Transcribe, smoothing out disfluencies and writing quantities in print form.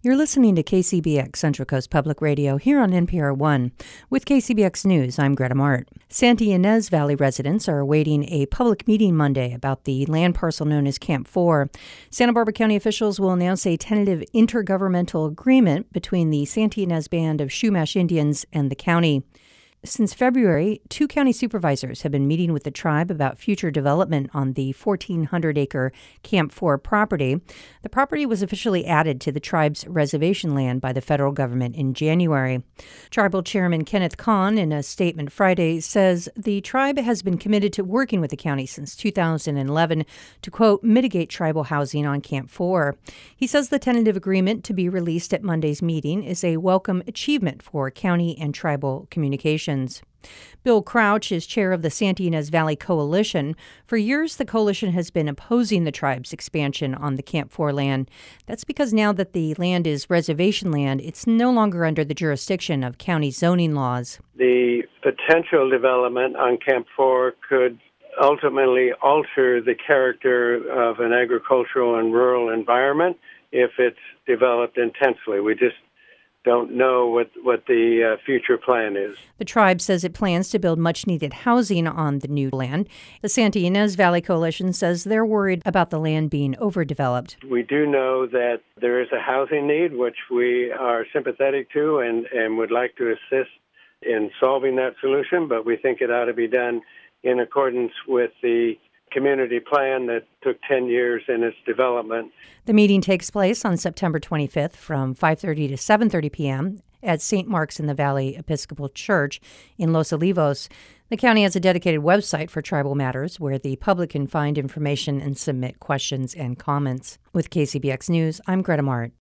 You're listening to KCBX Central Coast Public Radio here on NPR One. With KCBX News, I'm Greta Mart. Santa Ynez Valley residents are awaiting a public meeting Monday about the land parcel known as Camp 4. Santa Barbara County officials will announce a tentative intergovernmental agreement between the Santa Ynez Band of Chumash Indians and the county. Since February, 2 county supervisors have been meeting with the tribe about future development on the 1,400-acre Camp 4 property. The property was officially added to the tribe's reservation land by the federal government in January. Tribal Chairman Kenneth Kahn, in a statement Friday, says the tribe has been committed to working with the county since 2011 to, quote, mitigate tribal housing on Camp 4. He says the tentative agreement to be released at Monday's meeting is a welcome achievement for county and tribal communications. Bill Crouch is chair of the Santa Ynez Valley Coalition. For years, the coalition has been opposing the tribe's expansion on the Camp 4 land. That's because now that the land is reservation land, it's no longer under the jurisdiction of county zoning laws. The potential development on Camp 4 could ultimately alter the character of an agricultural and rural environment if it's developed intensely. We just don't know what the future plan is. The tribe says it plans to build much-needed housing on the new land. The Santa Ynez Valley Coalition says they're worried about the land being overdeveloped. We do know that there is a housing need, which we are sympathetic to and would like to assist in solving that solution, but we think it ought to be done in accordance with the community plan that took 10 years in its development. The meeting takes place on September 25th from 5:30 to 7:30 p.m. at St. Mark's in the Valley Episcopal Church in Los Olivos. The county has a dedicated website for tribal matters where the public can find information and submit questions and comments. With KCBX News, I'm Greta Mart.